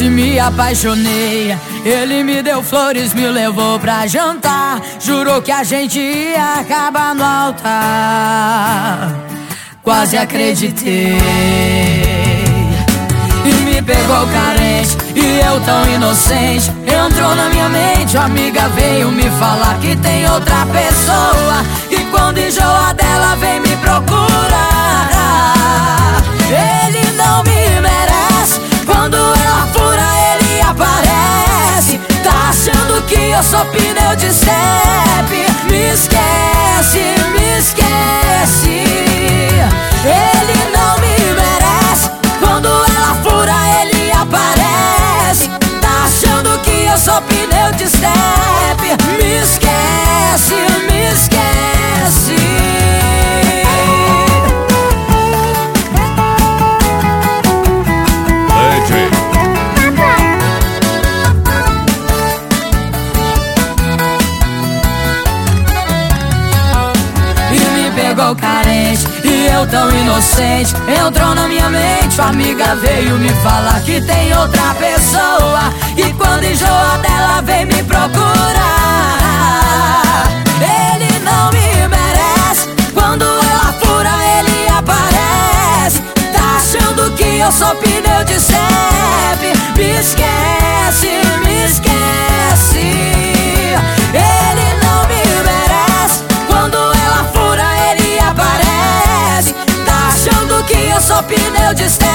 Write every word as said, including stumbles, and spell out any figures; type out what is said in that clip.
noite me apaixonei. Ele me deu flores, me levou pra jantar. Jurou que a gente ia acabar no altar. Quase acreditei. E me pegou carente, e eu tão inocente. Entrou na minha mente, a amiga veio me falar que tem outra pessoa. E quando enjoa dela vem me procurar. Ele não me merece. Quando ela fura ele aparece. Tá achando que eu sou pneu de step. Me esquece, me esquece. Ele não me merece. Quando ela fura ele aparece. Tá achando que eu sou pneu de step. Me esquece, me esquece. Pegou carente, e eu tão inocente. Entrou na minha mente, a amiga veio me falar que tem outra pessoa. E quando enjoa dela vem me procurar. Ele não me merece. Quando ela fura ele aparece. Tá achando que eu sou pneu de step. Me esquece, me esquece. Ele não me merece. Quando ela fura ele aparece. Tá achando que eu sou pneu de step.